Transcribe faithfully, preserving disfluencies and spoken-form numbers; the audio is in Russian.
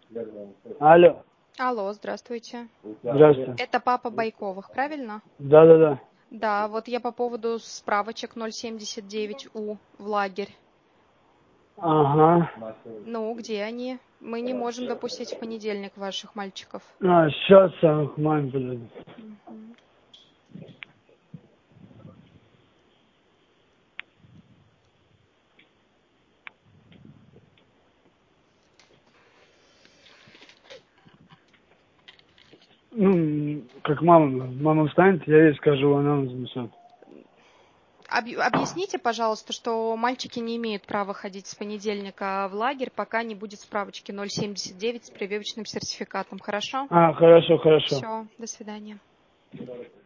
Алло. Алло, здравствуйте. Здравствуйте. Это папа Байковых, правильно? Да, да, да. Да, вот я по поводу справочек ноль семьдесят девять У в лагерь. Ага. Ну, где они? Мы не можем допустить в понедельник ваших мальчиков. А, сейчас я к маме подойду. Мгм. Ну, как мама, мама встанет, я ей скажу, она нас занесет. Объ- Объясните, пожалуйста, что мальчики не имеют права ходить с понедельника в лагерь, пока не будет справочки ноль семьдесят девять с прививочным сертификатом. Хорошо? А, хорошо, хорошо. Все, до свидания.